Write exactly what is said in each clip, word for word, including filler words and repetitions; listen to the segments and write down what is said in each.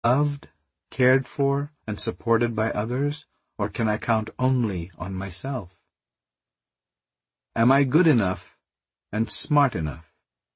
loved, cared for, and supported by others, or can I count only on myself? Am I good enough and smart enough?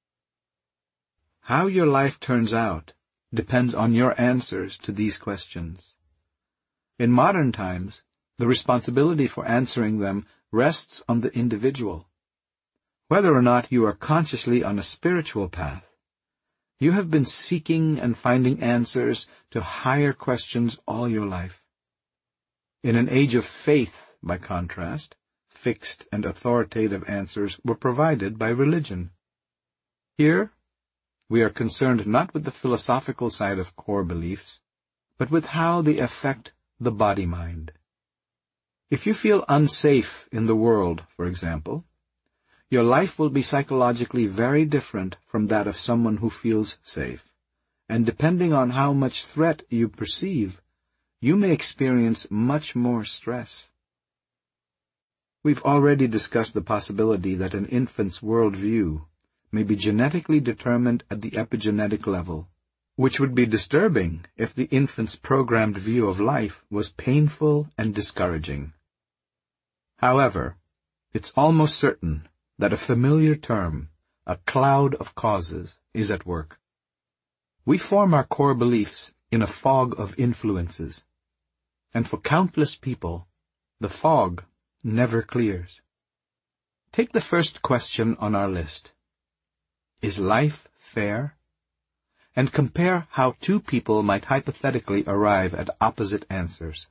How your life turns out depends on your answers to these questions. In modern times, the responsibility for answering them rests on the individual. Whether or not you are consciously on a spiritual path, you have been seeking and finding answers to higher questions all your life. In an age of faith, by contrast, fixed and authoritative answers were provided by religion. Here, we are concerned not with the philosophical side of core beliefs, but with how they affect the body-mind. If you feel unsafe in the world, for example, your life will be psychologically very different from that of someone who feels safe, and depending on how much threat you perceive, you may experience much more stress. We've already discussed the possibility that an infant's worldview may be genetically determined at the epigenetic level, which would be disturbing if the infant's programmed view of life was painful and discouraging. However, it's almost certain that a familiar term, a cloud of causes, is at work. We form our core beliefs in a fog of influences, and for countless people, the fog never clears. Take the first question on our list. Is life fair? And compare how two people might hypothetically arrive at opposite answers.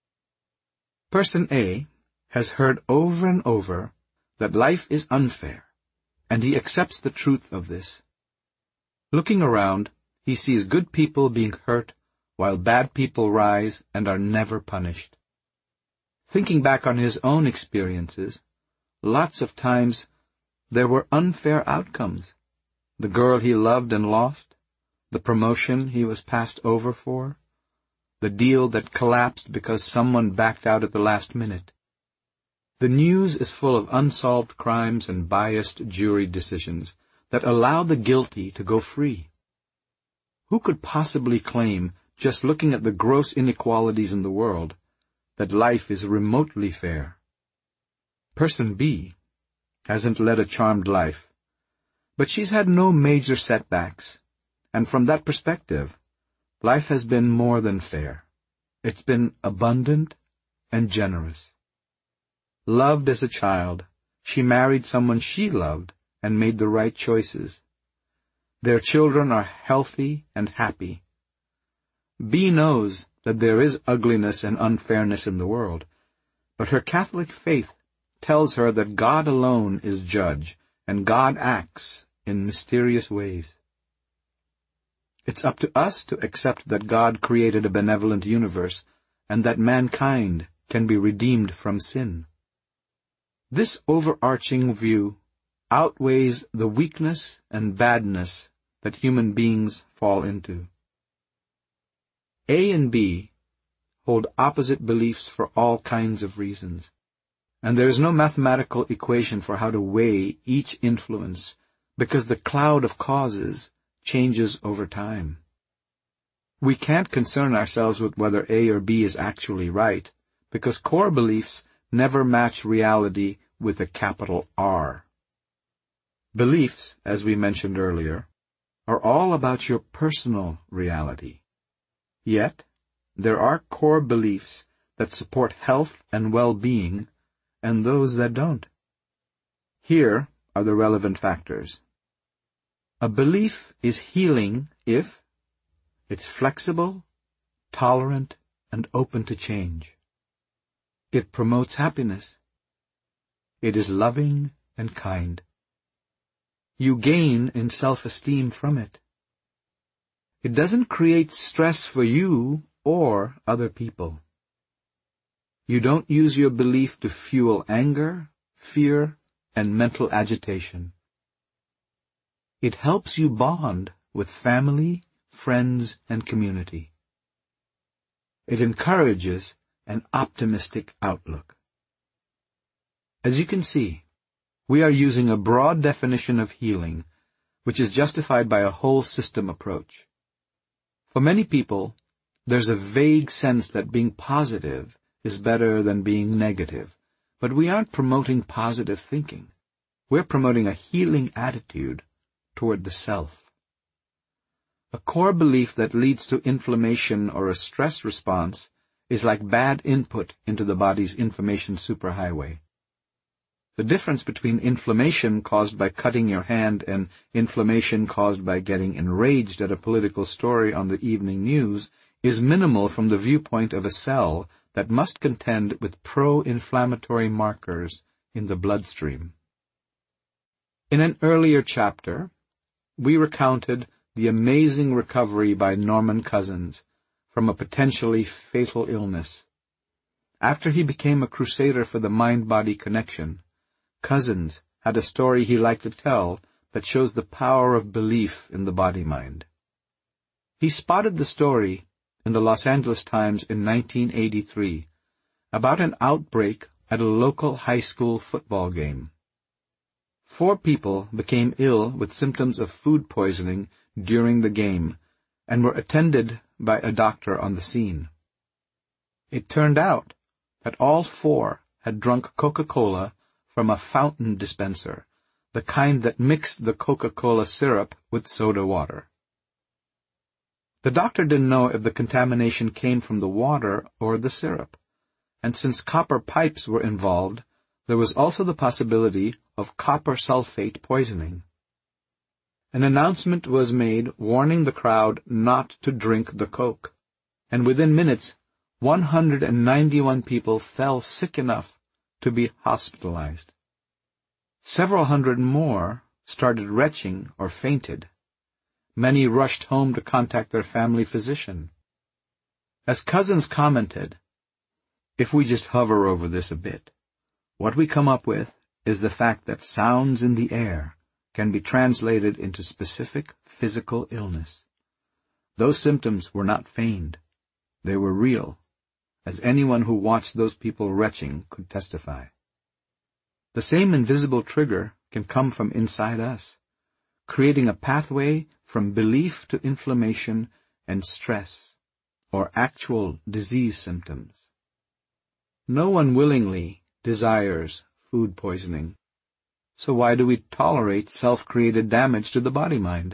Person A has heard over and over that life is unfair, and he accepts the truth of this. Looking around, he sees good people being hurt, while bad people rise and are never punished. Thinking back on his own experiences, lots of times there were unfair outcomes. The girl he loved and lost, the promotion he was passed over for, the deal that collapsed because someone backed out at the last minute. The news is full of unsolved crimes and biased jury decisions that allow the guilty to go free. Who could possibly claim, just looking at the gross inequalities in the world, that life is remotely fair? Person B hasn't led a charmed life, but she's had no major setbacks, and from that perspective, life has been more than fair. It's been abundant and generous. Loved as a child, she married someone she loved and made the right choices. Their children are healthy and happy. B knows that there is ugliness and unfairness in the world, but her Catholic faith tells her that God alone is judge, and God acts in mysterious ways. It's up to us to accept that God created a benevolent universe and that mankind can be redeemed from sin. This overarching view outweighs the weakness and badness that human beings fall into. A and B hold opposite beliefs for all kinds of reasons, and there is no mathematical equation for how to weigh each influence because the cloud of causes changes over time. We can't concern ourselves with whether A or B is actually right, because core beliefs never match reality with a capital R. Beliefs, as we mentioned earlier, are all about your personal reality. Yet, there are core beliefs that support health and well-being, and those that don't. Here are the relevant factors. A belief is healing if it's flexible, tolerant, and open to change. It promotes happiness. It is loving and kind. You gain in self-esteem from it. It doesn't create stress for you or other people. You don't use your belief to fuel anger, fear, and mental agitation. It helps you bond with family, friends, and community. It encourages an optimistic outlook. As you can see, we are using a broad definition of healing, which is justified by a whole system approach. For many people, there's a vague sense that being positive is better than being negative, but we aren't promoting positive thinking. We're promoting a healing attitude toward the self. A core belief that leads to inflammation or a stress response is like bad input into the body's information superhighway. The difference between inflammation caused by cutting your hand and inflammation caused by getting enraged at a political story on the evening news is minimal from the viewpoint of a cell that must contend with pro-inflammatory markers in the bloodstream. In an earlier chapter, we recounted the amazing recovery by Norman Cousins from a potentially fatal illness. After he became a crusader for the mind-body connection, Cousins had a story he liked to tell that shows the power of belief in the body-mind. He spotted the story in the Los Angeles Times in nineteen eighty-three about an outbreak at a local high school football game. Four people became ill with symptoms of food poisoning during the game and were attended by a doctor on the scene. It turned out that all four had drunk Coca-Cola from a fountain dispenser, the kind that mixed the Coca-Cola syrup with soda water. The doctor didn't know if the contamination came from the water or the syrup, and since copper pipes were involved, there was also the possibility of copper sulfate poisoning. An announcement was made warning the crowd not to drink the Coke, and within minutes, one hundred ninety-one people fell sick enough to be hospitalized. Several hundred more started retching or fainted. Many rushed home to contact their family physician. As Cousins commented, if we just hover over this a bit, what we come up with is the fact that sounds in the air can be translated into specific physical illness. Those symptoms were not feigned. They were real, as anyone who watched those people retching could testify. The same invisible trigger can come from inside us, creating a pathway from belief to inflammation and stress, or actual disease symptoms. No one willingly desires food poisoning, so why do we tolerate self-created damage to the body-mind?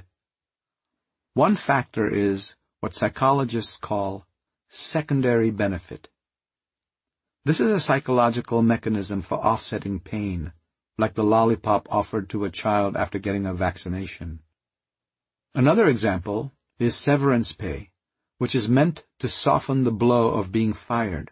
One factor is what psychologists call secondary benefit. This is a psychological mechanism for offsetting pain, like the lollipop offered to a child after getting a vaccination. Another example is severance pay, which is meant to soften the blow of being fired.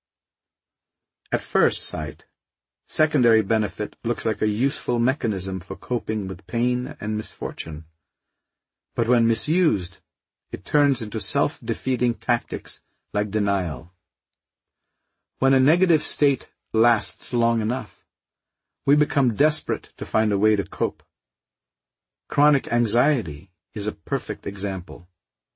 At first sight, secondary benefit looks like a useful mechanism for coping with pain and misfortune. But when misused, it turns into self-defeating tactics like denial. When a negative state lasts long enough, we become desperate to find a way to cope. Chronic anxiety is a perfect example.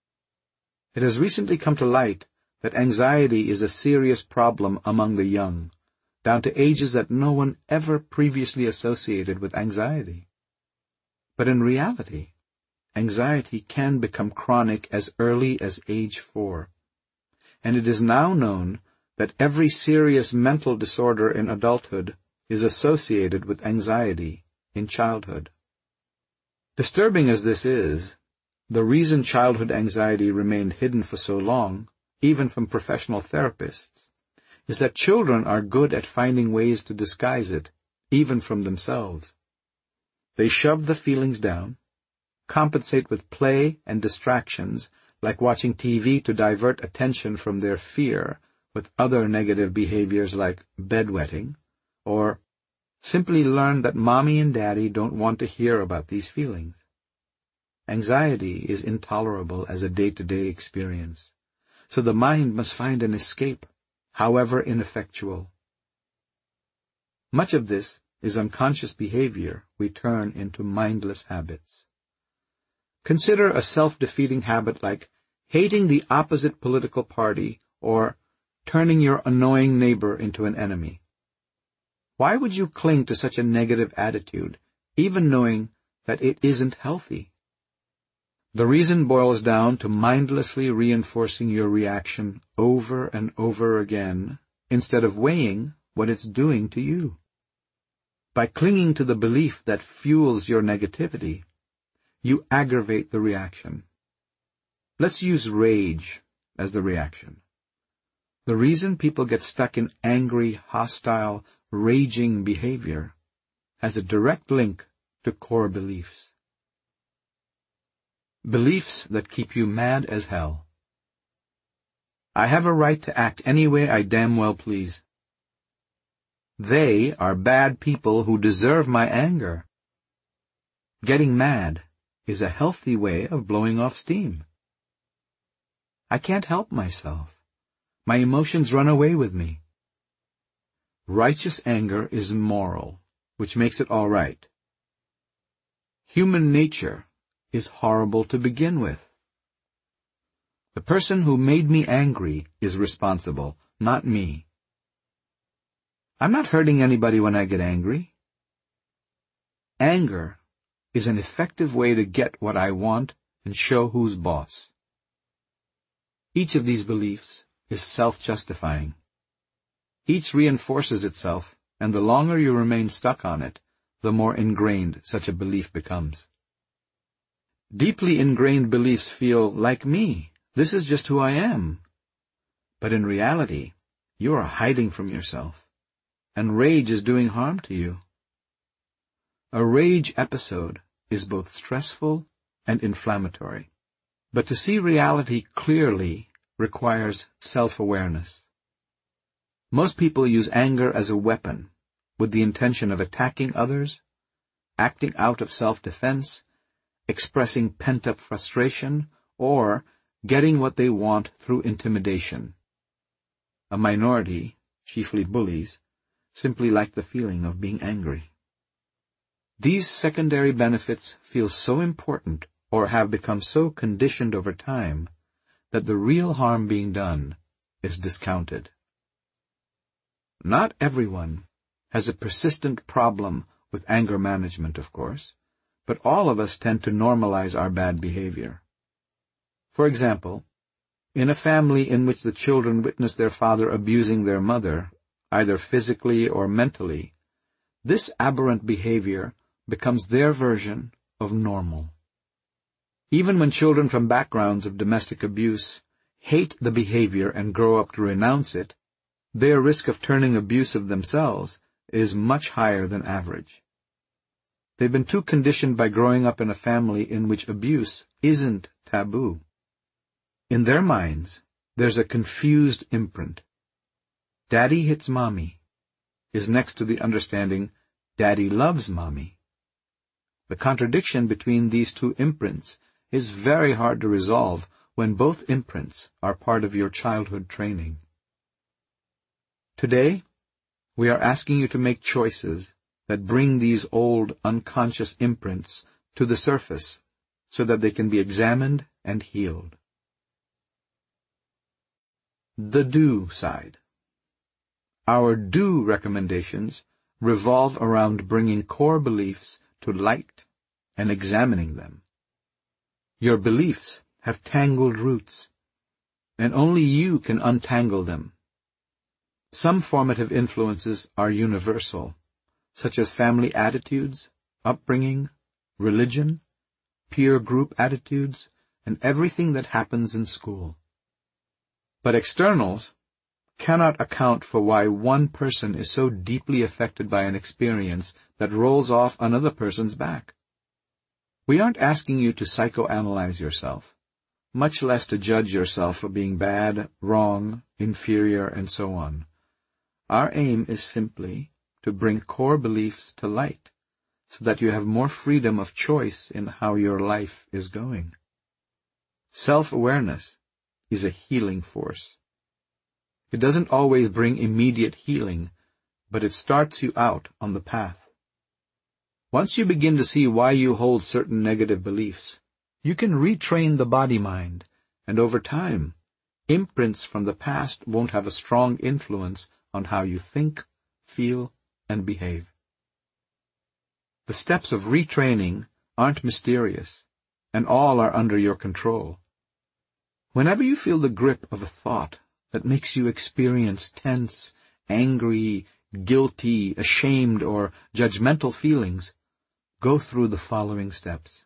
It has recently come to light that anxiety is a serious problem among the young, down to ages that no one ever previously associated with anxiety. But in reality, anxiety can become chronic as early as age four, and it is now known that every serious mental disorder in adulthood is associated with anxiety in childhood. Disturbing as this is, the reason childhood anxiety remained hidden for so long, even from professional therapists, is that children are good at finding ways to disguise it, even from themselves. They shove the feelings down, compensate with play and distractions, like watching T V to divert attention from their fear, with other negative behaviors like bedwetting, or simply learn that mommy and daddy don't want to hear about these feelings. Anxiety is intolerable as a day-to-day experience, so the mind must find an escape, however ineffectual. Much of this is unconscious behavior we turn into mindless habits. Consider a self-defeating habit like hating the opposite political party or turning your annoying neighbor into an enemy. Why would you cling to such a negative attitude, even knowing that it isn't healthy? The reason boils down to mindlessly reinforcing your reaction over and over again, instead of weighing what it's doing to you. By clinging to the belief that fuels your negativity, you aggravate the reaction. Let's use rage as the reaction. The reason people get stuck in angry, hostile, raging behavior has a direct link to core beliefs. Beliefs that keep you mad as hell. I have a right to act any way I damn well please. They are bad people who deserve my anger. Getting mad is a healthy way of blowing off steam. I can't help myself. My emotions run away with me. Righteous anger is moral, which makes it all right. Human nature is horrible to begin with. The person who made me angry is responsible, not me. I'm not hurting anybody when I get angry. Anger is an effective way to get what I want and show who's boss. Each of these beliefs is self-justifying. Each reinforces itself, and the longer you remain stuck on it, the more ingrained such a belief becomes. Deeply ingrained beliefs feel like me. This is just who I am. But in reality, you are hiding from yourself, and rage is doing harm to you. A rage episode is both stressful and inflammatory. But to see reality clearly requires self-awareness. Most people use anger as a weapon, with the intention of attacking others, acting out of self-defense, expressing pent-up frustration, or getting what they want through intimidation. A minority, chiefly bullies, simply like the feeling of being angry. These secondary benefits feel so important or have become so conditioned over time that the real harm being done is discounted. Not everyone has a persistent problem with anger management, of course, but all of us tend to normalize our bad behavior. For example, in a family in which the children witness their father abusing their mother, either physically or mentally, this aberrant behavior becomes their version of normal. Even when children from backgrounds of domestic abuse hate the behavior and grow up to renounce it, their risk of turning abusive themselves is much higher than average. They've been too conditioned by growing up in a family in which abuse isn't taboo. In their minds, there's a confused imprint. Daddy hits mommy is next to the understanding Daddy loves mommy. The contradiction between these two imprints is very hard to resolve when both imprints are part of your childhood training. Today, we are asking you to make choices that bring these old unconscious imprints to the surface so that they can be examined and healed. The do side. Our do recommendations revolve around bringing core beliefs to light and examining them. Your beliefs have tangled roots, and only you can untangle them. Some formative influences are universal, such as family attitudes, upbringing, religion, peer group attitudes, and everything that happens in school. But externals cannot account for why one person is so deeply affected by an experience that rolls off another person's back. We aren't asking you to psychoanalyze yourself, much less to judge yourself for being bad, wrong, inferior, and so on. Our aim is simply to bring core beliefs to light, so that you have more freedom of choice in how your life is going. Self-awareness is a healing force. It doesn't always bring immediate healing, but it starts you out on the path. Once you begin to see why you hold certain negative beliefs, you can retrain the body-mind, and over time, imprints from the past won't have a strong influence on how you think, feel, and behave. The steps of retraining aren't mysterious. and all are under your control. Whenever you feel the grip of a thought that makes you experience tense, angry, guilty, ashamed, or judgmental feelings, go through the following steps.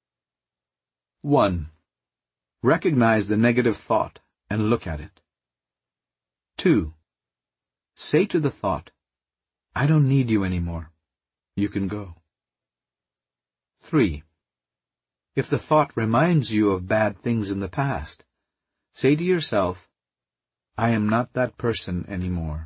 One. Recognize the negative thought and look at it. Two. Say to the thought, I don't need you anymore. You can go. Three. If the thought reminds you of bad things in the past, say to yourself, I am not that person anymore.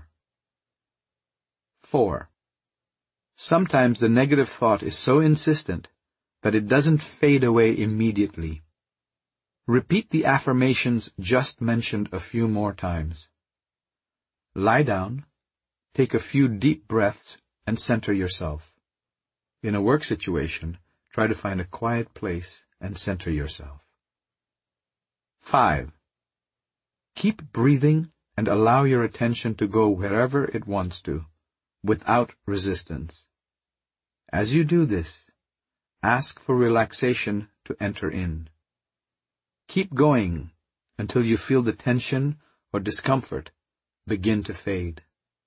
Four. Sometimes the negative thought is so insistent that it doesn't fade away immediately. Repeat the affirmations just mentioned a few more times. Lie down, take a few deep breaths, and center yourself. In a work situation, try to find a quiet place and center yourself. Five. Keep breathing and allow your attention to go wherever it wants to, without resistance. As you do this, ask for relaxation to enter in. Keep going until you feel the tension or discomfort begin to fade.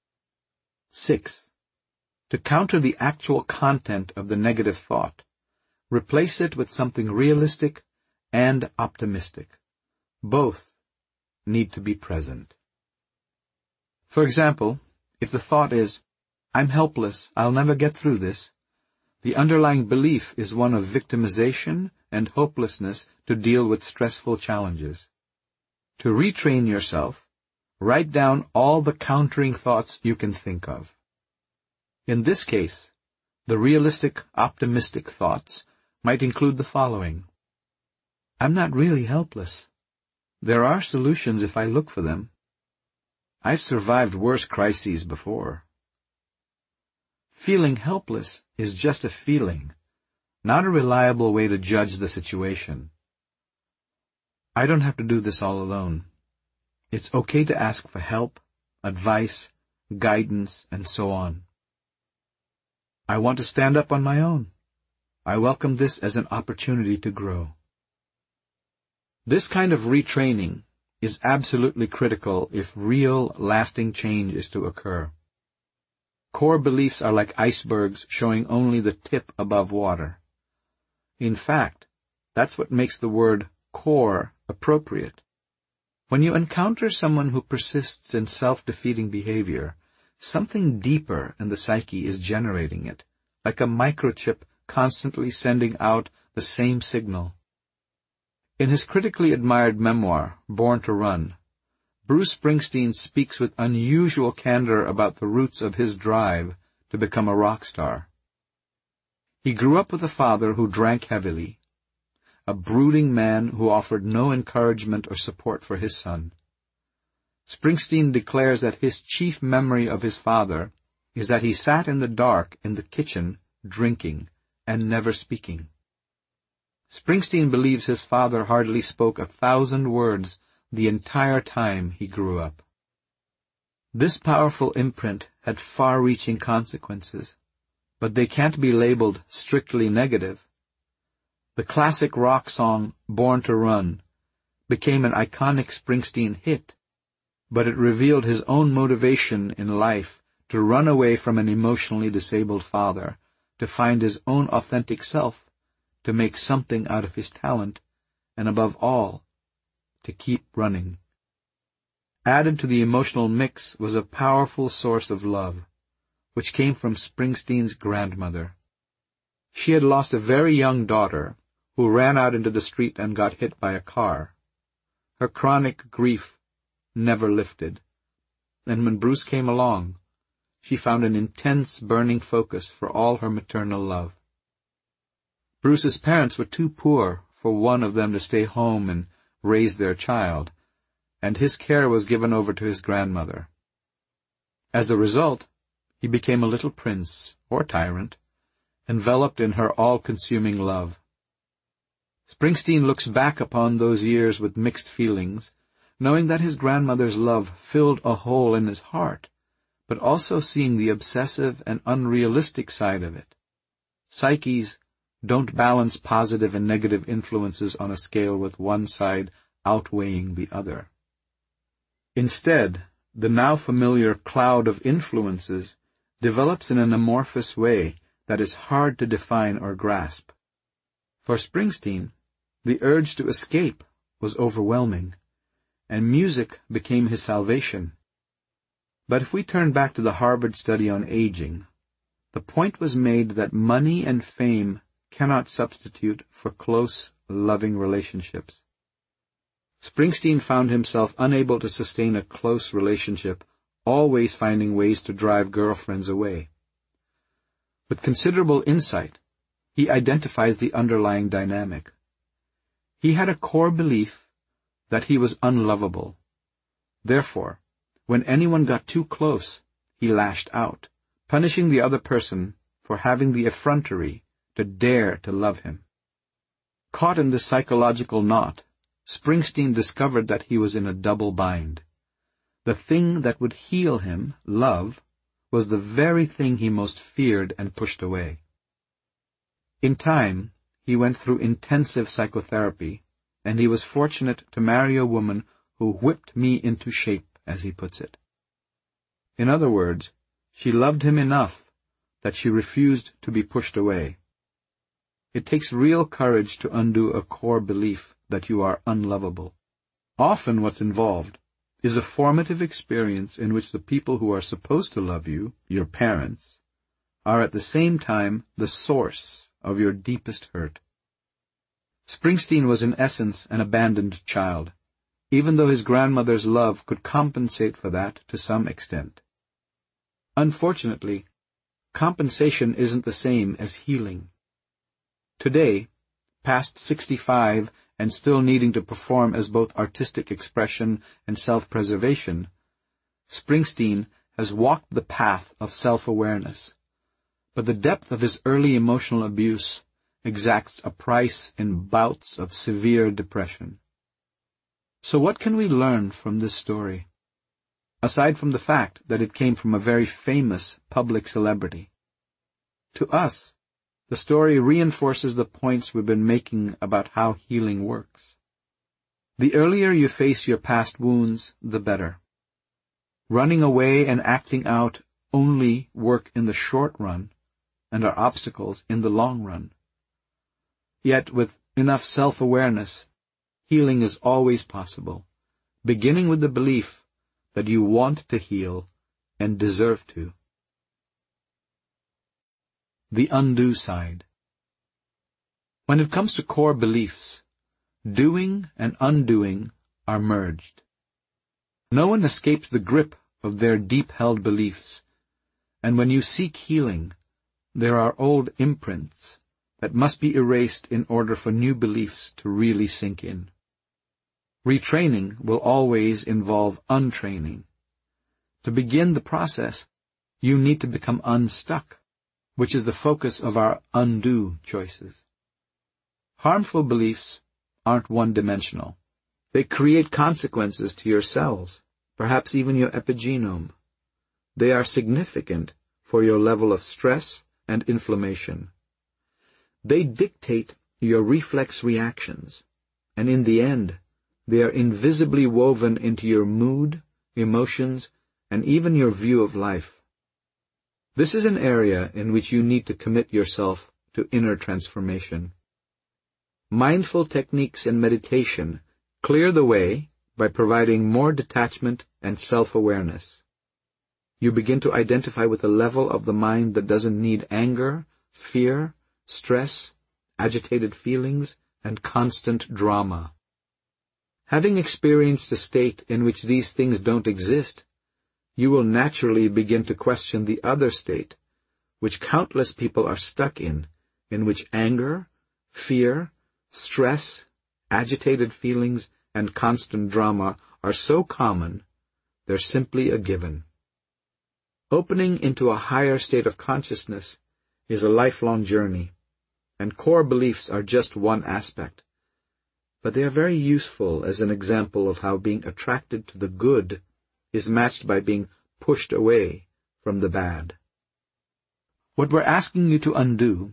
Six. To counter the actual content of the negative thought, replace it with something realistic and optimistic. Both need to be present. For example, if the thought is, I'm helpless, I'll never get through this, the underlying belief is one of victimization and hopelessness to deal with stressful challenges. To retrain yourself, write down all the countering thoughts you can think of. In this case, the realistic, optimistic thoughts might include the following. I'm not really helpless. There are solutions if I look for them. I've survived worse crises before. Feeling helpless is just a feeling, not a reliable way to judge the situation. I don't have to do this all alone. It's okay to ask for help, advice, guidance, and so on. I want to stand up on my own. I welcome this as an opportunity to grow. This kind of retraining is absolutely critical if real, lasting change is to occur. Core beliefs are like icebergs showing only the tip above water. In fact, that's what makes the word core appropriate. When you encounter someone who persists in self-defeating behavior, something deeper in the psyche is generating it, like a microchip constantly sending out the same signal. In his critically admired memoir, Born to Run, Bruce Springsteen speaks with unusual candor about the roots of his drive to become a rock star. He grew up with a father who drank heavily, a brooding man who offered no encouragement or support for his son. Springsteen declares that his chief memory of his father is that he sat in the dark in the kitchen, drinking, and never speaking. Springsteen believes his father hardly spoke a thousand words the entire time he grew up. This powerful imprint had far-reaching consequences, but they can't be labeled strictly negative. The classic rock song, Born to Run, became an iconic Springsteen hit, but it revealed his own motivation in life to run away from an emotionally disabled father, to find his own authentic self, to make something out of his talent, and above all, to keep running. Added to the emotional mix was a powerful source of love, which came from Springsteen's grandmother. She had lost a very young daughter who ran out into the street and got hit by a car. Her chronic grief never lifted, and when Bruce came along, she found an intense, burning focus for all her maternal love. Bruce's parents were too poor for one of them to stay home and raise their child, and his care was given over to his grandmother. As a result, he became a little prince, or tyrant, enveloped in her all-consuming love. Springsteen looks back upon those years with mixed feelings, knowing that his grandmother's love filled a hole in his heart, but also seeing the obsessive and unrealistic side of it. Psyches don't balance positive and negative influences on a scale with one side outweighing the other. Instead, the now familiar cloud of influences develops in an amorphous way that is hard to define or grasp. For Springsteen, the urge to escape was overwhelming, and music became his salvation. But if we turn back to the Harvard study on aging, the point was made that money and fame cannot substitute for close, loving relationships. Springsteen found himself unable to sustain a close relationship, always finding ways to drive girlfriends away. With considerable insight, he identifies the underlying dynamic. He had a core belief that he was unlovable. Therefore, when anyone got too close, he lashed out, punishing the other person for having the effrontery to dare to love him. Caught in this psychological knot, Springsteen discovered that he was in a double bind. The thing that would heal him, love, was the very thing he most feared and pushed away. In time, he went through intensive psychotherapy, and he was fortunate to marry a woman who whipped me into shape, as he puts it. In other words, she loved him enough that she refused to be pushed away. It takes real courage to undo a core belief that you are unlovable. Often what's involved is a formative experience in which the people who are supposed to love you, your parents, are at the same time the source of your deepest hurt. Springsteen was in essence an abandoned child, even though his grandmother's love could compensate for that to some extent. Unfortunately, compensation isn't the same as healing. Today, past sixty-five and still needing to perform as both artistic expression and self-preservation, Springsteen has walked the path of self-awareness, but the depth of his early emotional abuse exacts a price in bouts of severe depression. So what can we learn from this story, aside from the fact that it came from a very famous public celebrity? To us, the story reinforces the points we've been making about how healing works. The earlier you face your past wounds, the better. Running away and acting out only work in the short run and are obstacles in the long run. Yet with enough self-awareness, healing is always possible, beginning with the belief that you want to heal and deserve to. The undo side. When it comes to core beliefs, doing and undoing are merged. No one escapes the grip of their deep-held beliefs, and when you seek healing, there are old imprints that must be erased in order for new beliefs to really sink in. Retraining will always involve untraining. To begin the process, you need to become unstuck, which is the focus of our undo choices. Harmful beliefs aren't one-dimensional. They create consequences to your cells, perhaps even your epigenome. They are significant for your level of stress and inflammation. They dictate your reflex reactions, and in the end, they are invisibly woven into your mood, emotions, and even your view of life. This is an area in which you need to commit yourself to inner transformation. Mindful techniques and meditation clear the way by providing more detachment and self-awareness. You begin to identify with a level of the mind that doesn't need anger, fear, stress, agitated feelings, and constant drama. Having experienced a state in which these things don't exist, you will naturally begin to question the other state, which countless people are stuck in, in which anger, fear, stress, agitated feelings, and constant drama are so common, they're simply a given. Opening into a higher state of consciousness is a lifelong journey, and core beliefs are just one aspect. But they are very useful as an example of how being attracted to the good is matched by being pushed away from the bad. What we're asking you to undo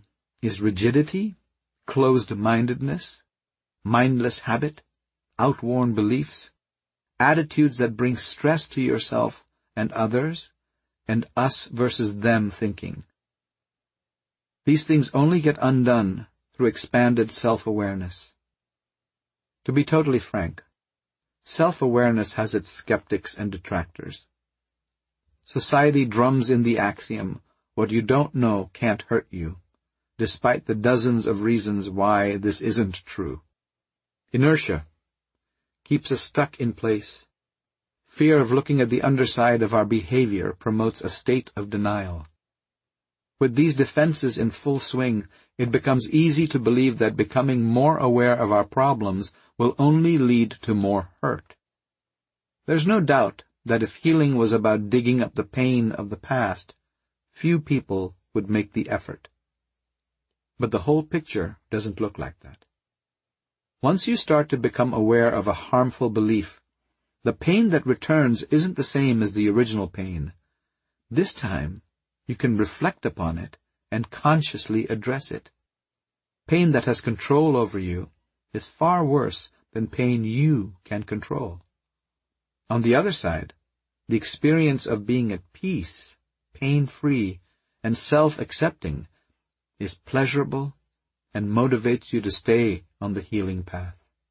is rigidity, closed-mindedness, mindless habit, outworn beliefs, attitudes that bring stress to yourself and others, and us versus them thinking. These things only get undone through expanded self-awareness. To be totally frank, self-awareness has its skeptics and detractors. Society drums in the axiom, what you don't know can't hurt you, despite the dozens of reasons why this isn't true. Inertia keeps us stuck in place. Fear of looking at the underside of our behavior promotes a state of denial. With these defenses in full swing, it becomes easy to believe that becoming more aware of our problems will only lead to more hurt. There's no doubt that if healing was about digging up the pain of the past, few people would make the effort. But the whole picture doesn't look like that. Once you start to become aware of a harmful belief, the pain that returns isn't the same as the original pain. This time, you can reflect upon it and consciously address it. Pain that has control over you is far worse than pain you can control. On the other side, the experience of being at peace, pain-free, and self-accepting is pleasurable and motivates you to stay on the healing path.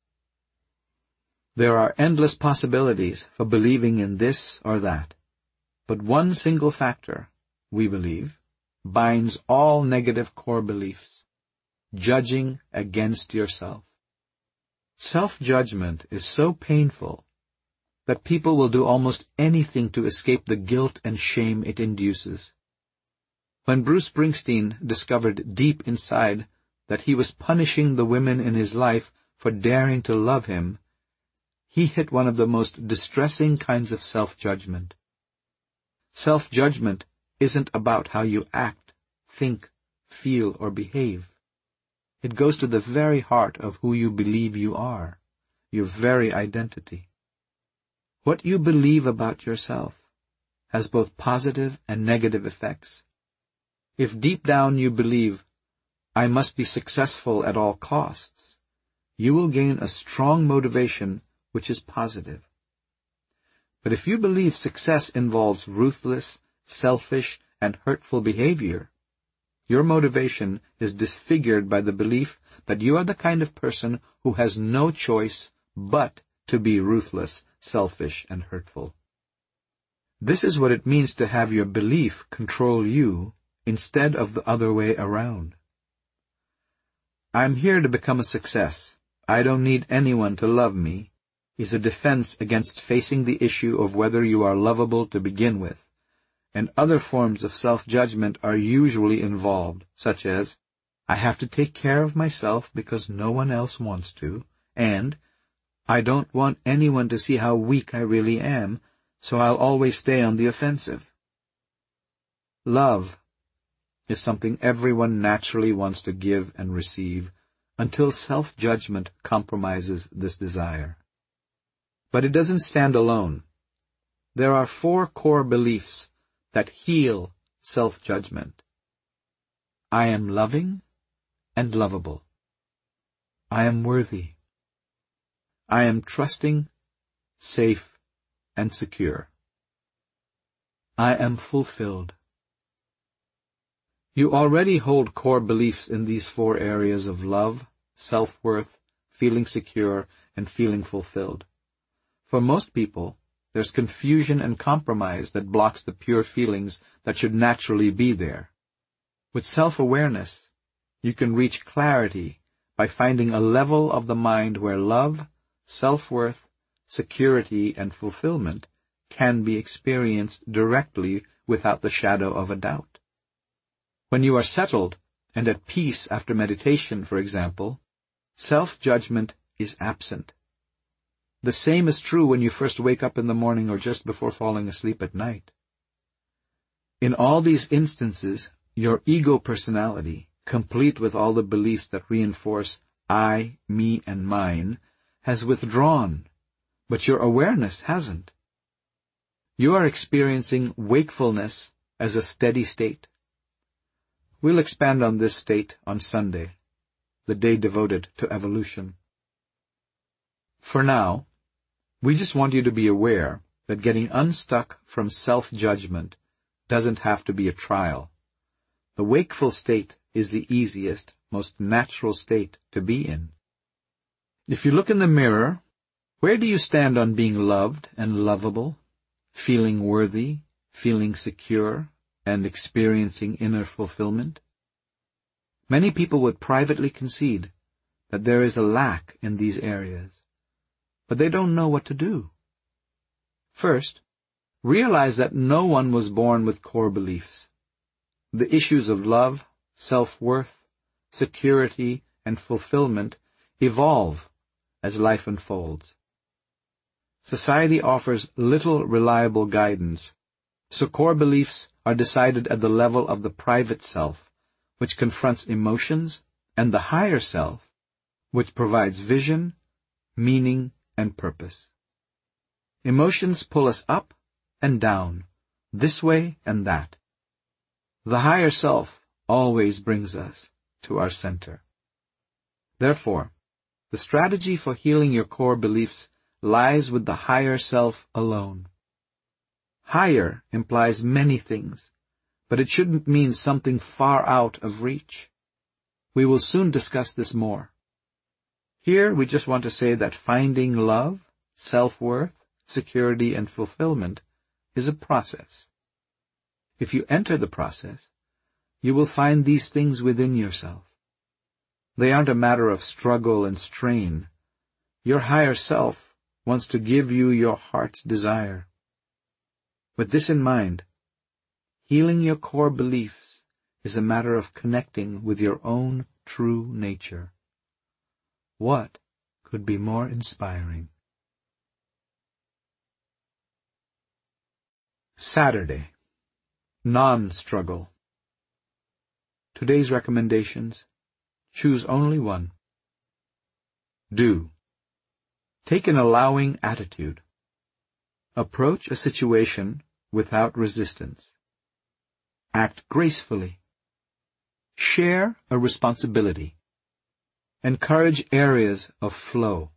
There are endless possibilities for believing in this or that, but one single factor, we believe, binds all negative core beliefs: judging against yourself. Self-judgment is so painful that people will do almost anything to escape the guilt and shame it induces. When Bruce Springsteen discovered deep inside that he was punishing the women in his life for daring to love him, he hit one of the most distressing kinds of self-judgment. Self-judgment isn't about how you act, think, feel, or behave. It goes to the very heart of who you believe you are, your very identity. What you believe about yourself has both positive and negative effects. If deep down you believe, I must be successful at all costs, you will gain a strong motivation which is positive. But if you believe success involves ruthless, selfish, and hurtful behavior, your motivation is disfigured by the belief that you are the kind of person who has no choice but to be ruthless, selfish, and hurtful. This is what it means to have your belief control you instead of the other way around. I'm here to become a success. I don't need anyone to love me is a defense against facing the issue of whether you are lovable to begin with, and other forms of self-judgment are usually involved, such as, I have to take care of myself because no one else wants to, and I don't want anyone to see how weak I really am, so I'll always stay on the offensive. Love is something everyone naturally wants to give and receive until self-judgment compromises this desire. But it doesn't stand alone. There are four core beliefs that heal self-judgment. I am loving and lovable. I am worthy. I am trusting, safe, and secure. I am fulfilled. You already hold core beliefs in these four areas of love, self-worth, feeling secure, and feeling fulfilled. For most people, there's confusion and compromise that blocks the pure feelings that should naturally be there. With self-awareness, you can reach clarity by finding a level of the mind where love, self-worth, security, and fulfillment can be experienced directly without the shadow of a doubt. When you are settled and at peace after meditation, for example, self-judgment is absent. The same is true when you first wake up in the morning or just before falling asleep at night. In all these instances, your ego personality, complete with all the beliefs that reinforce I, me, and mine, has withdrawn, but your awareness hasn't. You are experiencing wakefulness as a steady state. We'll expand on this state on Sunday, the day devoted to evolution. For now, we just want you to be aware that getting unstuck from self-judgment doesn't have to be a trial. The wakeful state is the easiest, most natural state to be in. If you look in the mirror, where do you stand on being loved and lovable, feeling worthy, feeling secure, and experiencing inner fulfillment? Many people would privately concede that there is a lack in these areas, but they don't know what to do. First, realize that no one was born with core beliefs. The issues of love, self-worth, security, and fulfillment evolve as life unfolds. Society offers little reliable guidance, so core beliefs are decided at the level of the private self, which confronts emotions, and the higher self, which provides vision, meaning, and purpose. Emotions pull us up and down, this way and that. The higher self always brings us to our center. Therefore, the strategy for healing your core beliefs lies with the higher self alone. Higher implies many things, but it shouldn't mean something far out of reach. We will soon discuss this more. Here we just want to say that finding love, self-worth, security, and fulfillment is a process. If you enter the process, you will find these things within yourself. They aren't a matter of struggle and strain. Your higher self wants to give you your heart's desire. With this in mind, healing your core beliefs is a matter of connecting with your own true nature. What could be more inspiring? Saturday. Non-struggle. Today's recommendations. Choose only one. Do. Take an allowing attitude. Approach a situation without resistance. Act gracefully. Share a responsibility. Encourage areas of flow.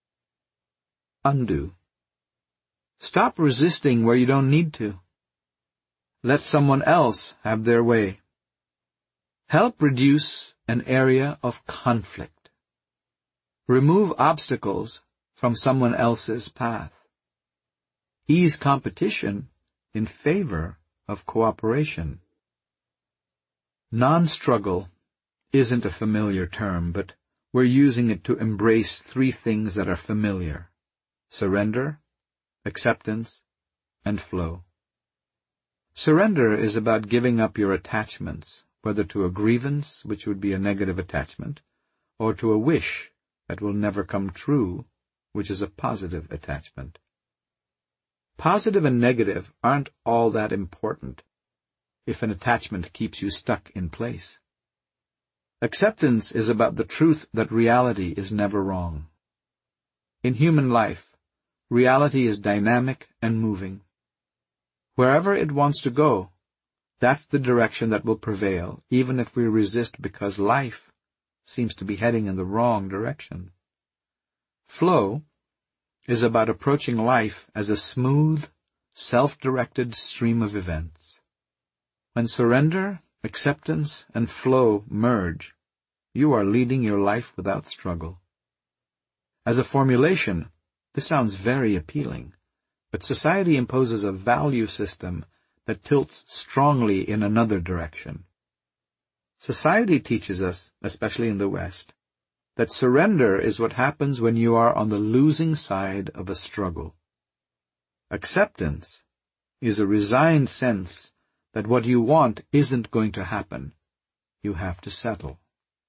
Undo. Stop resisting where you don't need to. Let someone else have their way. Help reduce an area of conflict. Remove obstacles from someone else's path. Ease competition in favor of cooperation. Non-struggle isn't a familiar term, but we're using it to embrace three things that are familiar: surrender, acceptance, and flow. Surrender is about giving up your attachments, whether to a grievance, which would be a negative attachment, or to a wish that will never come true, which is a positive attachment. Positive and negative aren't all that important if an attachment keeps you stuck in place. Acceptance is about the truth that reality is never wrong. In human life, reality is dynamic and moving. Wherever it wants to go, that's the direction that will prevail, even if we resist because life seems to be heading in the wrong direction. Flow is about approaching life as a smooth, self-directed stream of events. When surrender, acceptance, and flow merge, you are leading your life without struggle. As a formulation, this sounds very appealing, but society imposes a value system that tilts strongly in another direction. Society teaches us, especially in the West, that surrender is what happens when you are on the losing side of a struggle. Acceptance is a resigned sense that what you want isn't going to happen. You have to settle.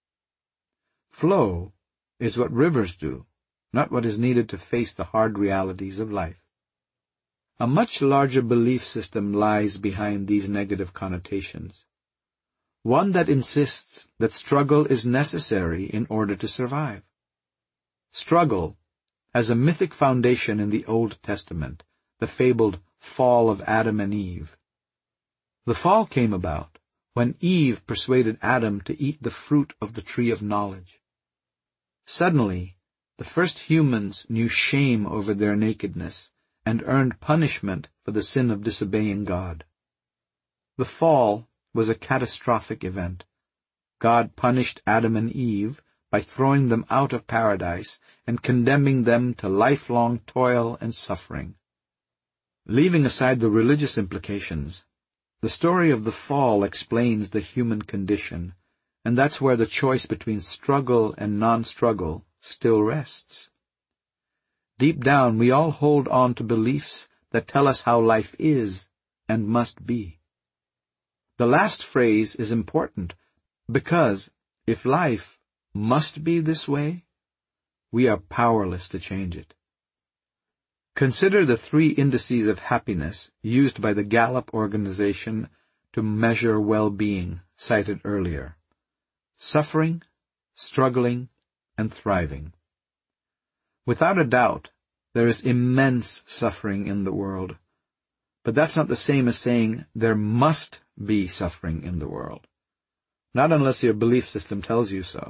Flow is what rivers do, not what is needed to face the hard realities of life. A much larger belief system lies behind these negative connotations. One that insists that struggle is necessary in order to survive. Struggle has a mythic foundation in the Old Testament, the fabled fall of Adam and Eve. The fall came about when Eve persuaded Adam to eat the fruit of the tree of knowledge. Suddenly, the first humans knew shame over their nakedness and earned punishment for the sin of disobeying God. The fall was a catastrophic event. God punished Adam and Eve by throwing them out of paradise and condemning them to lifelong toil and suffering. Leaving aside the religious implications, the story of the fall explains the human condition, and that's where the choice between struggle and non-struggle still rests. Deep down, we all hold on to beliefs that tell us how life is and must be. The last phrase is important because if life must be this way, we are powerless to change it. Consider the three indices of happiness used by the Gallup organization to measure well-being, cited earlier: suffering, struggling, and thriving. Without a doubt, there is immense suffering in the world, but that's not the same as saying there must be suffering in the world. Not unless your belief system tells you so.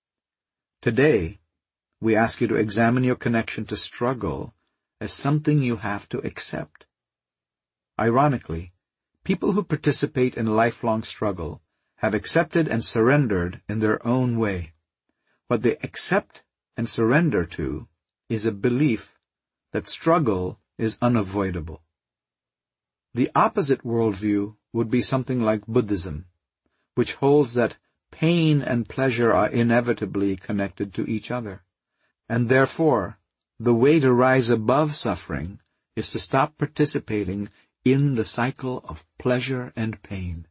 Today, we ask you to examine your connection to struggle as something you have to accept. Ironically, people who participate in lifelong struggle have accepted and surrendered in their own way. What they accept and surrender to is a belief that struggle is unavoidable. The opposite worldview would be something like Buddhism, which holds that pain and pleasure are inevitably connected to each other, and therefore the way to rise above suffering is to stop participating in the cycle of pleasure and pain.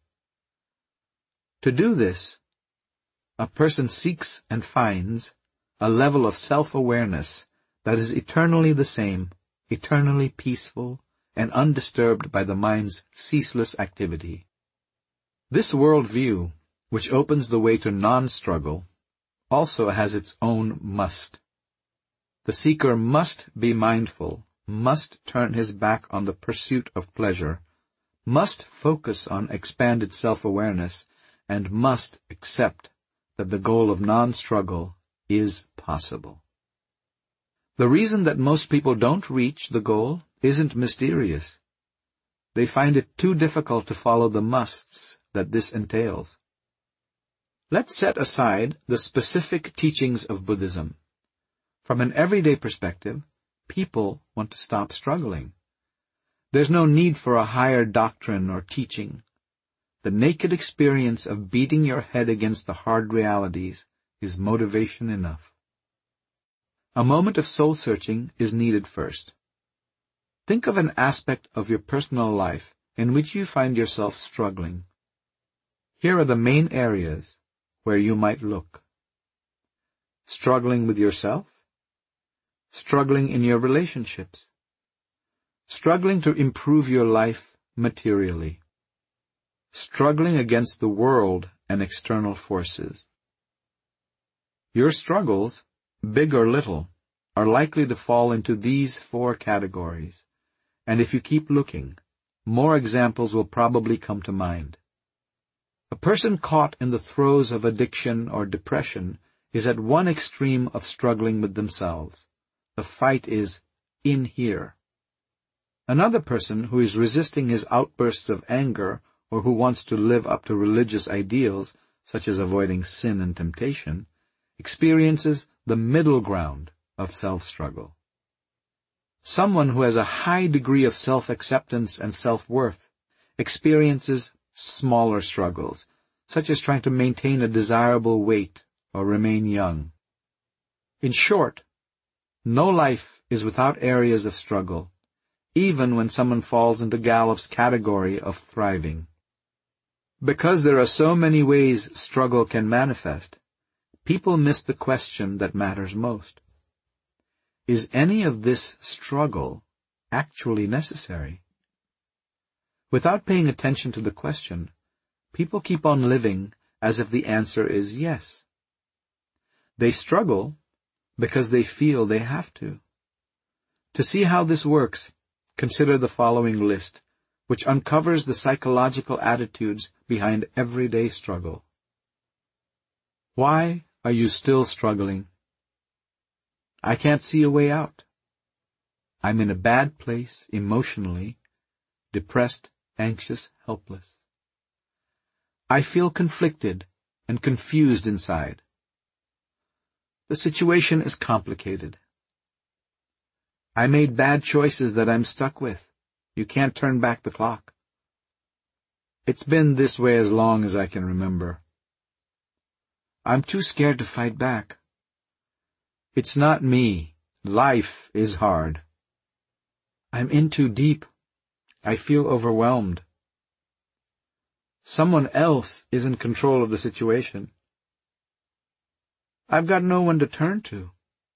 To do this, a person seeks and finds a level of self-awareness that is eternally the same, eternally peaceful, and undisturbed by the mind's ceaseless activity. This worldview, which opens the way to non-struggle, also has its own must. The seeker must be mindful, must turn his back on the pursuit of pleasure, must focus on expanded self-awareness, and must accept that the goal of non-struggle is possible. The reason that most people don't reach the goal isn't mysterious. They find it too difficult to follow the musts that this entails. Let's set aside the specific teachings of Buddhism. From an everyday perspective, people want to stop struggling. There's no need for a higher doctrine or teaching. The naked experience of beating your head against the hard realities is motivation enough. A moment of soul-searching is needed first. Think of an aspect of your personal life in which you find yourself struggling. Here are the main areas where you might look. Struggling with yourself. Struggling in your relationships. Struggling to improve your life materially. Struggling against the world and external forces. Your struggles, big or little, are likely to fall into these four categories, and if you keep looking, more examples will probably come to mind. A person caught in the throes of addiction or depression is at one extreme of struggling with themselves. The fight is in here. Another person who is resisting his outbursts of anger or who wants to live up to religious ideals, such as avoiding sin and temptation, experiences the middle ground of self-struggle. Someone who has a high degree of self-acceptance and self-worth experiences smaller struggles, such as trying to maintain a desirable weight or remain young. In short, no life is without areas of struggle, even when someone falls into Gallup's category of thriving. Because there are so many ways struggle can manifest, people miss the question that matters most. Is any of this struggle actually necessary? Without paying attention to the question, people keep on living as if the answer is yes. They struggle because they feel they have to. To see how this works, consider the following list, which uncovers the psychological attitudes behind everyday struggle. Why are you still struggling? I can't see a way out. I'm in a bad place emotionally, depressed, anxious, helpless. I feel conflicted and confused inside. The situation is complicated. I made bad choices that I'm stuck with. You can't turn back the clock. It's been this way as long as I can remember. I'm too scared to fight back. It's not me. Life is hard. I'm in too deep. I feel overwhelmed. Someone else is in control of the situation. I've got no one to turn to.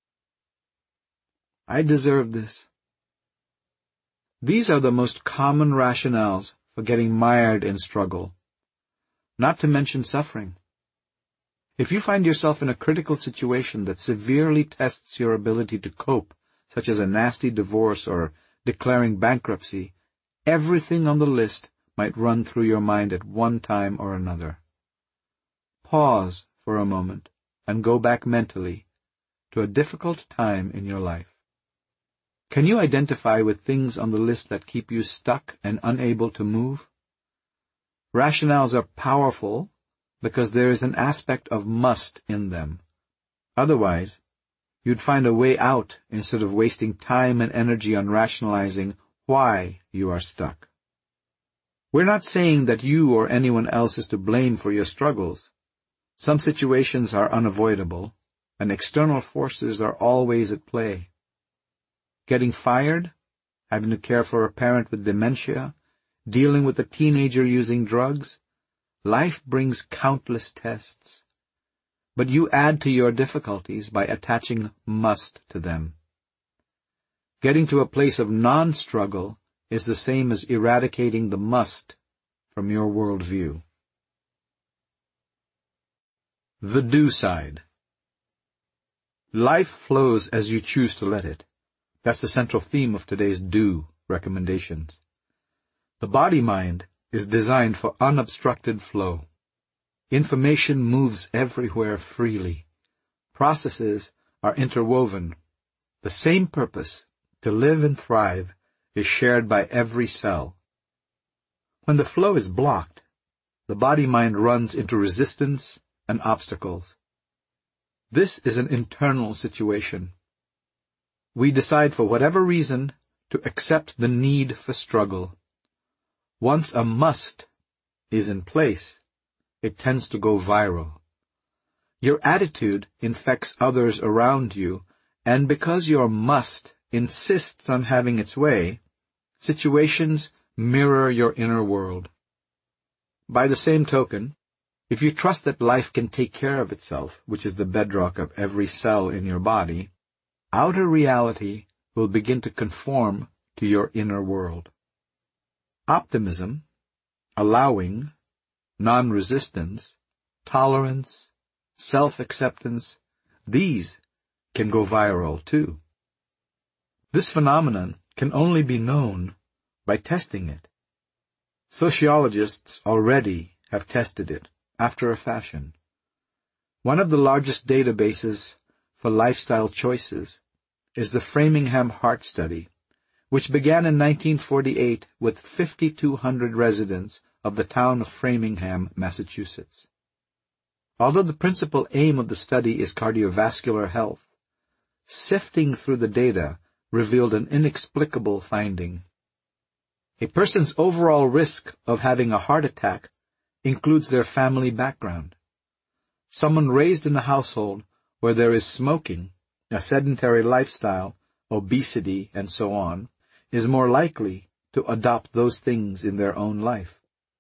I deserve this. These are the most common rationales for getting mired in struggle, not to mention suffering. If you find yourself in a critical situation that severely tests your ability to cope, such as a nasty divorce or declaring bankruptcy, everything on the list might run through your mind at one time or another. Pause for a moment and go back mentally to a difficult time in your life. Can you identify with things on the list that keep you stuck and unable to move? Rationales are powerful because there is an aspect of must in them. Otherwise, you'd find a way out instead of wasting time and energy on rationalizing why you are stuck. We're not saying that you or anyone else is to blame for your struggles. Some situations are unavoidable, and external forces are always at play. Getting fired, having to care for a parent with dementia, dealing with a teenager using drugs, life brings countless tests. But you add to your difficulties by attaching must to them. Getting to a place of non-struggle is the same as eradicating the must from your worldview. The do side. Life flows as you choose to let it. That's the central theme of today's do recommendations. The body-mind is designed for unobstructed flow. Information moves everywhere freely. Processes are interwoven. The same purpose, to live and thrive, is shared by every cell. When the flow is blocked, the body-mind runs into resistance and obstacles. This is an internal situation. We decide for whatever reason to accept the need for struggle. Once a must is in place, it tends to go viral. Your attitude infects others around you, and because your must insists on having its way, situations mirror your inner world. By the same token, if you trust that life can take care of itself, which is the bedrock of every cell in your body, outer reality will begin to conform to your inner world. Optimism, allowing, non-resistance, tolerance, self-acceptance, these can go viral too. This phenomenon can only be known by testing it. Sociologists already have tested it after a fashion. One of the largest databases for lifestyle choices is the Framingham Heart Study, which began in nineteen forty-eight with five thousand two hundred residents of the town of Framingham, Massachusetts. Although the principal aim of the study is cardiovascular health, sifting through the data revealed an inexplicable finding. A person's overall risk of having a heart attack includes their family background. Someone raised in a household where there is smoking, a sedentary lifestyle, obesity, and so on, is more likely to adopt those things in their own life.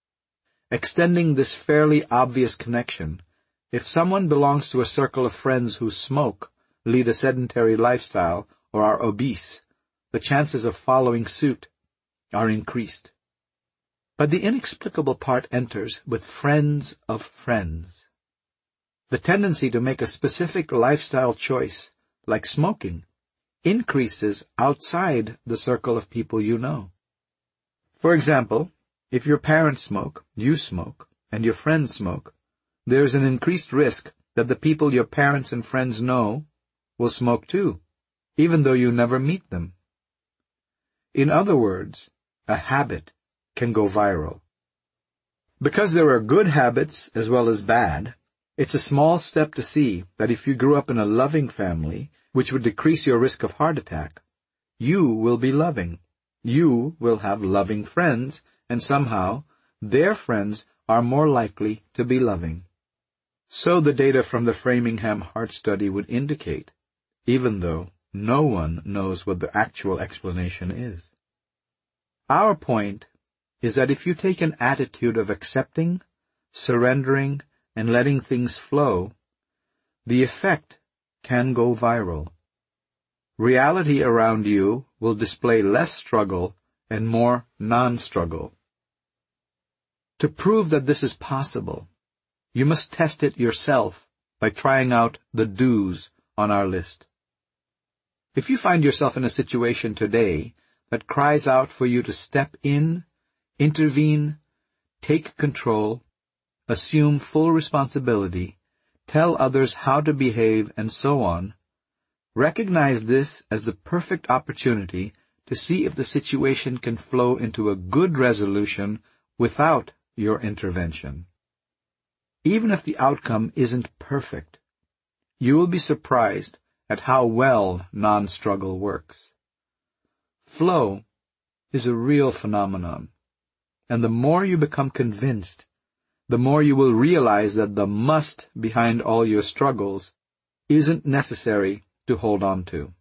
Extending this fairly obvious connection, if someone belongs to a circle of friends who smoke, lead a sedentary lifestyle, or are obese, the chances of following suit are increased. But the inexplicable part enters with friends of friends. The tendency to make a specific lifestyle choice, like smoking, increases outside the circle of people you know. For example, if your parents smoke, you smoke, and your friends smoke, there is an increased risk that the people your parents and friends know will smoke too, even though you never meet them. In other words, a habit can go viral. Because there are good habits as well as bad, it's a small step to see that if you grew up in a loving family, which would decrease your risk of heart attack, you will be loving. You will have loving friends, and somehow their friends are more likely to be loving. So the data from the Framingham Heart Study would indicate, even though no one knows what the actual explanation is. Our point is that if you take an attitude of accepting, surrendering, and letting things flow, the effect can go viral. Reality around you will display less struggle and more non-struggle. To prove that this is possible, you must test it yourself by trying out the do's on our list. If you find yourself in a situation today that cries out for you to step in, intervene, take control, assume full responsibility, tell others how to behave, and so on, recognize this as the perfect opportunity to see if the situation can flow into a good resolution without your intervention. Even if the outcome isn't perfect, you will be surprised at how well non-struggle works. Flow is a real phenomenon, and the more you become convinced, the more you will realize that the must behind all your struggles isn't necessary to hold on to.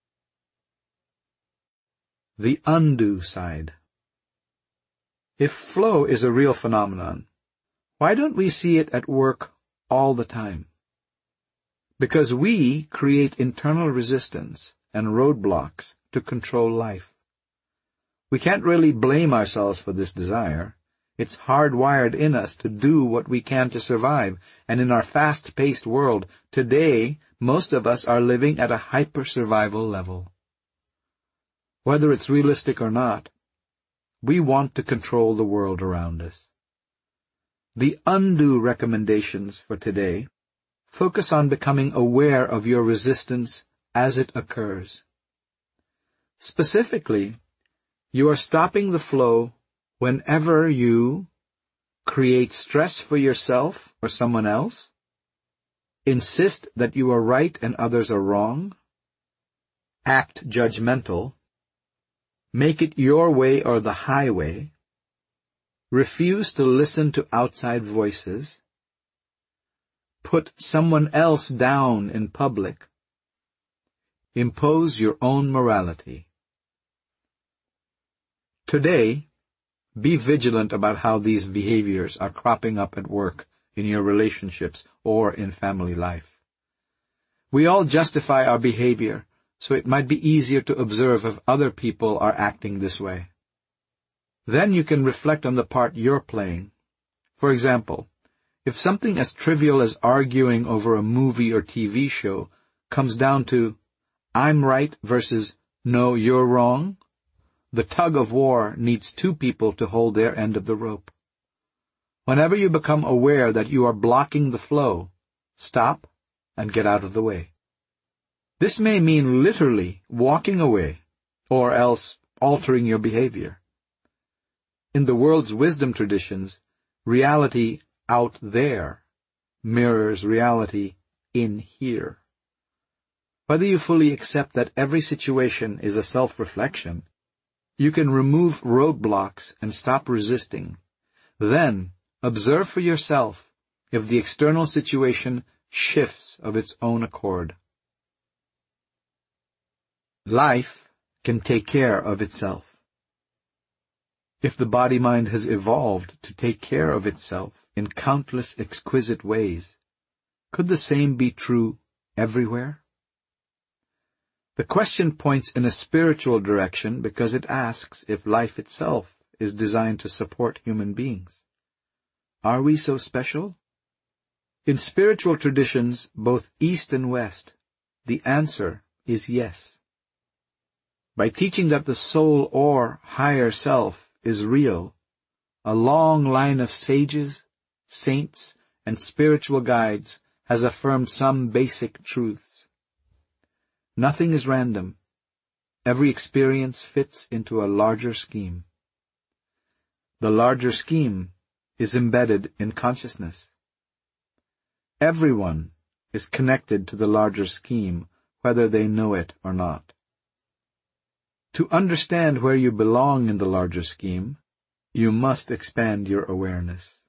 The undo side. If flow is a real phenomenon, why don't we see it at work all the time? Because we create internal resistance and roadblocks to control life. We can't really blame ourselves for this desire. It's hardwired in us to do what we can to survive, and in our fast-paced world, today, most of us are living at a hyper-survival level. Whether it's realistic or not, we want to control the world around us. The undo recommendations for today focus on becoming aware of your resistance as it occurs. Specifically, you are stopping the flow whenever you create stress for yourself or someone else, insist that you are right and others are wrong, act judgmental, make it your way or the highway, refuse to listen to outside voices, put someone else down in public, impose your own morality. Today, be vigilant about how these behaviors are cropping up at work, in your relationships, or in family life. We all justify our behavior, so it might be easier to observe if other people are acting this way. Then you can reflect on the part you're playing. For example, if something as trivial as arguing over a movie or T V show comes down to, I'm right versus, no, you're wrong, the tug of war needs two people to hold their end of the rope. Whenever you become aware that you are blocking the flow, stop and get out of the way. This may mean literally walking away, or else altering your behavior. In the world's wisdom traditions, reality out there mirrors reality in here. Whether you fully accept that every situation is a self-reflection, you can remove roadblocks and stop resisting. Then, observe for yourself if the external situation shifts of its own accord. Life can take care of itself. If the body-mind has evolved to take care of itself in countless exquisite ways, could the same be true everywhere? The question points in a spiritual direction because it asks if life itself is designed to support human beings. Are we so special? In spiritual traditions, both East and West, the answer is yes. By teaching that the soul or higher self is real, a long line of sages, saints, and spiritual guides has affirmed some basic truths. Nothing is random. Every experience fits into a larger scheme. The larger scheme is embedded in consciousness. Everyone is connected to the larger scheme, whether they know it or not. To understand where you belong in the larger scheme, you must expand your awareness.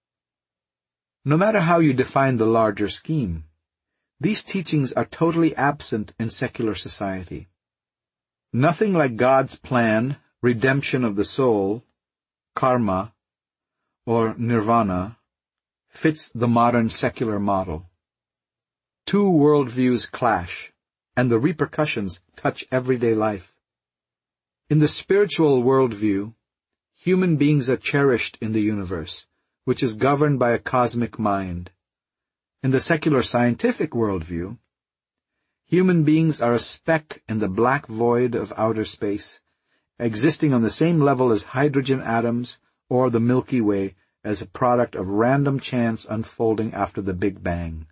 No matter how you define the larger scheme, these teachings are totally absent in secular society. Nothing like God's plan, redemption of the soul, karma, or nirvana, fits the modern secular model. Two worldviews clash, and the repercussions touch everyday life. In the spiritual worldview, human beings are cherished in the universe, which is governed by a cosmic mind. In the secular scientific worldview, human beings are a speck in the black void of outer space, existing on the same level as hydrogen atoms or the Milky Way as a product of random chance unfolding after the Big Bang.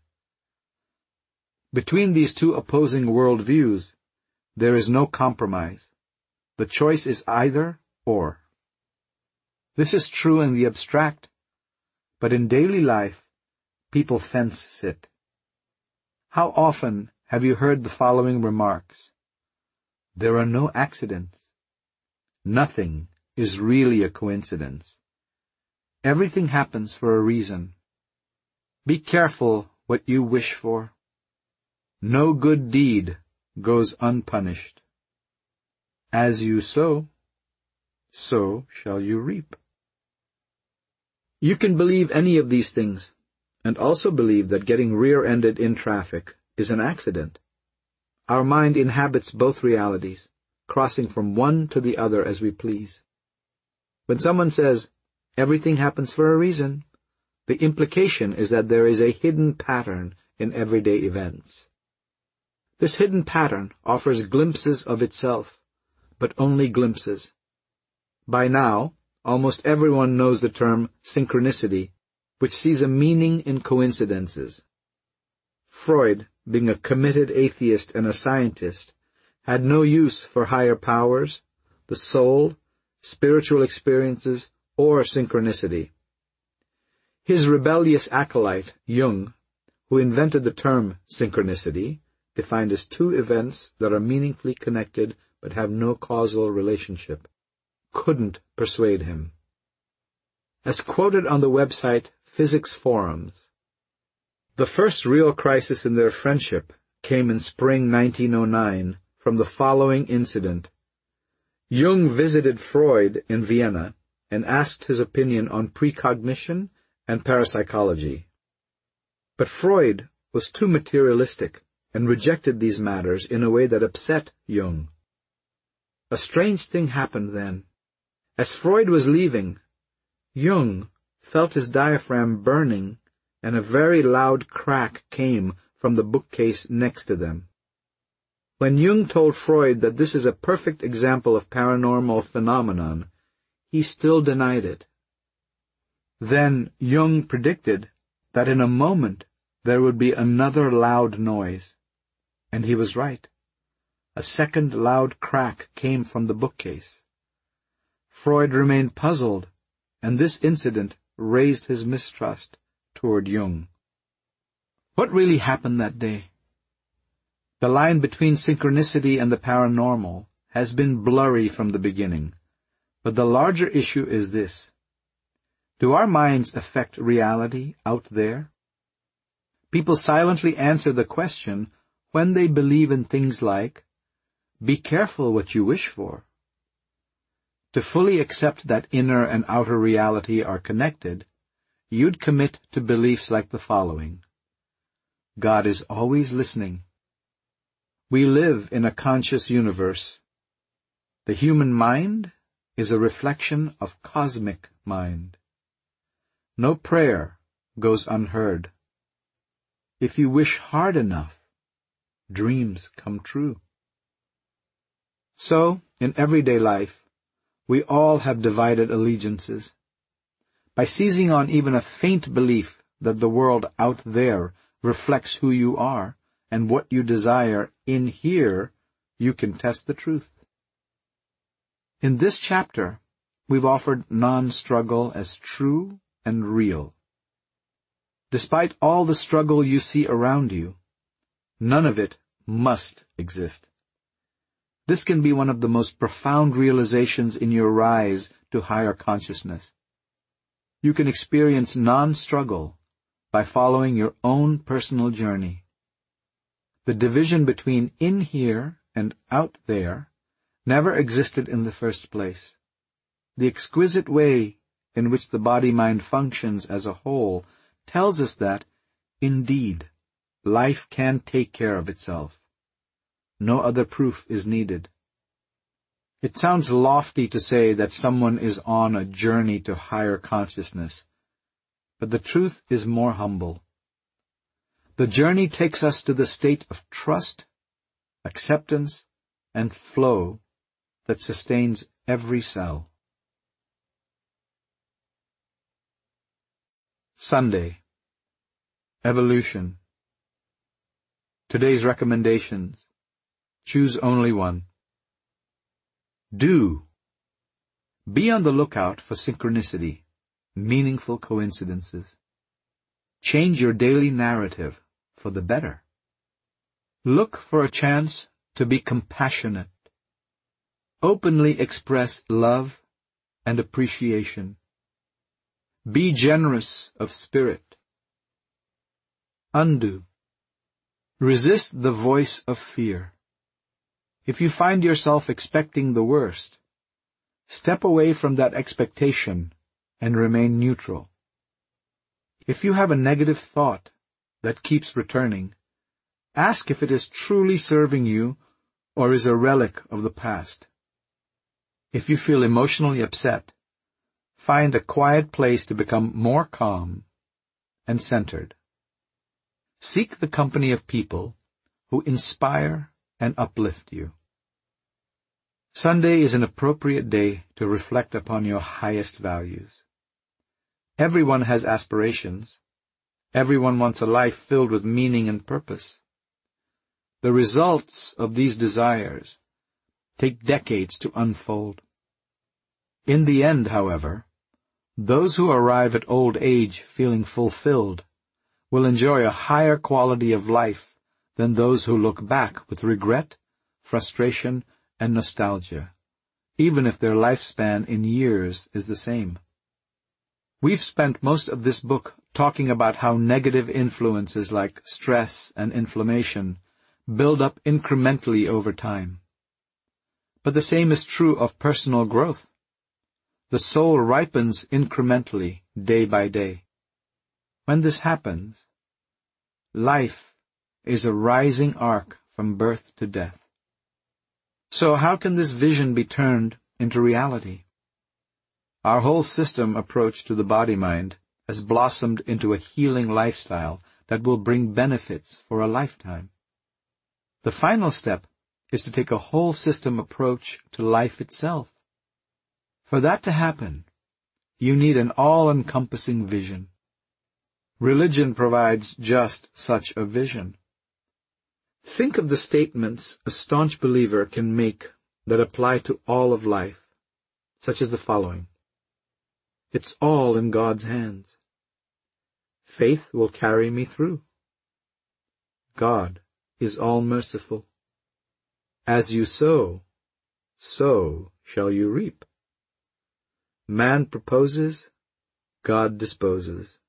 Between these two opposing worldviews, there is no compromise. The choice is either or. This is true in the abstract, but in daily life, people fence sit. How often have you heard the following remarks? There are no accidents. Nothing is really a coincidence. Everything happens for a reason. Be careful what you wish for. No good deed goes unpunished. As you sow, so shall you reap. You can believe any of these things, and also believe that getting rear-ended in traffic is an accident. Our mind inhabits both realities, crossing from one to the other as we please. When someone says, everything happens for a reason, the implication is that there is a hidden pattern in everyday events. This hidden pattern offers glimpses of itself, but only glimpses. By now, almost everyone knows the term synchronicity, which sees a meaning in coincidences. Freud, being a committed atheist and a scientist, had no use for higher powers, the soul, spiritual experiences, or synchronicity. His rebellious acolyte, Jung, who invented the term synchronicity, defined as two events that are meaningfully connected but have no causal relationship, couldn't persuade him. As quoted on the website Physics Forums, the first real crisis in their friendship came in spring nineteen oh nine from the following incident. Jung visited Freud in Vienna and asked his opinion on precognition and parapsychology. But Freud was too materialistic and rejected these matters in a way that upset Jung. A strange thing happened then. As Freud was leaving, Jung felt his diaphragm burning, and a very loud crack came from the bookcase next to them. When Jung told Freud that this is a perfect example of paranormal phenomenon, he still denied it. Then Jung predicted that in a moment there would be another loud noise. And he was right. A second loud crack came from the bookcase. Freud remained puzzled, and this incident raised his mistrust toward Jung. What really happened that day? The line between synchronicity and the paranormal has been blurry from the beginning, but the larger issue is this. Do our minds affect reality out there? People silently answer the question when they believe in things like, be careful what you wish for. To fully accept that inner and outer reality are connected, you'd commit to beliefs like the following. God is always listening. We live in a conscious universe. The human mind is a reflection of cosmic mind. No prayer goes unheard. If you wish hard enough, dreams come true. So, in everyday life, We all have divided allegiances. By seizing on even a faint belief that the world out there reflects who you are and what you desire in here, you can test the truth. In this chapter, we've offered non-struggle as true and real. Despite all the struggle you see around you, none of it must exist. This can be one of the most profound realizations in your rise to higher consciousness. You can experience non-struggle by following your own personal journey. The division between in here and out there never existed in the first place. The exquisite way in which the body-mind functions as a whole tells us that, indeed, life can take care of itself. No other proof is needed. It sounds lofty to say that someone is on a journey to higher consciousness, but the truth is more humble. The journey takes us to the state of trust, acceptance, and flow that sustains every cell. Sunday. Evolution. Today's recommendations. Choose only one. Do. Be on the lookout for synchronicity, meaningful coincidences. Change your daily narrative for the better. Look for a chance to be compassionate. Openly express love and appreciation. Be generous of spirit. Undo. Resist the voice of fear. If you find yourself expecting the worst, step away from that expectation and remain neutral. If you have a negative thought that keeps returning, ask if it is truly serving you or is a relic of the past. If you feel emotionally upset, find a quiet place to become more calm and centered. Seek the company of people who inspire and uplift you. Sunday is an appropriate day to reflect upon your highest values. Everyone has aspirations. Everyone wants a life filled with meaning and purpose. The results of these desires take decades to unfold. In the end, however, those who arrive at old age feeling fulfilled will enjoy a higher quality of life than those who look back with regret, frustration, and nostalgia, even if their lifespan in years is the same. We've spent most of this book talking about how negative influences like stress and inflammation build up incrementally over time. But the same is true of personal growth. The soul ripens incrementally, day by day. When this happens, life is a rising arc from birth to death. So how can this vision be turned into reality? Our whole system approach to the body-mind has blossomed into a healing lifestyle that will bring benefits for a lifetime. The final step is to take a whole system approach to life itself. For that to happen, you need an all-encompassing vision. Religion provides just such a vision. Think of the statements a staunch believer can make that apply to all of life, such as the following. It's all in God's hands. Faith will carry me through. God is all-merciful. As you sow, so shall you reap. Man proposes, God disposes.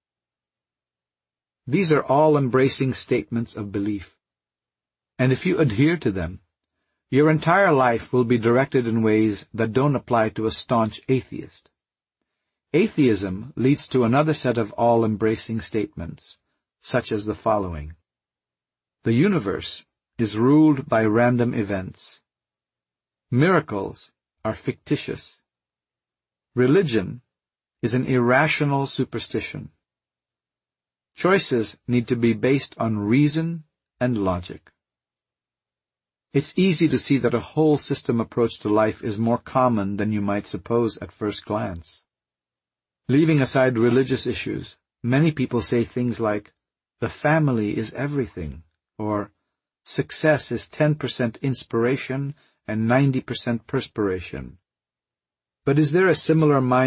These are all embracing statements of belief. And if you adhere to them, your entire life will be directed in ways that don't apply to a staunch atheist. Atheism leads to another set of all-embracing statements, such as the following. The universe is ruled by random events. Miracles are fictitious. Religion is an irrational superstition. Choices need to be based on reason and logic. It's easy to see that a whole system approach to life is more common than you might suppose at first glance. Leaving aside religious issues, many people say things like, "The family is everything," or "Success is ten percent inspiration and ninety percent perspiration." But is there a similar mind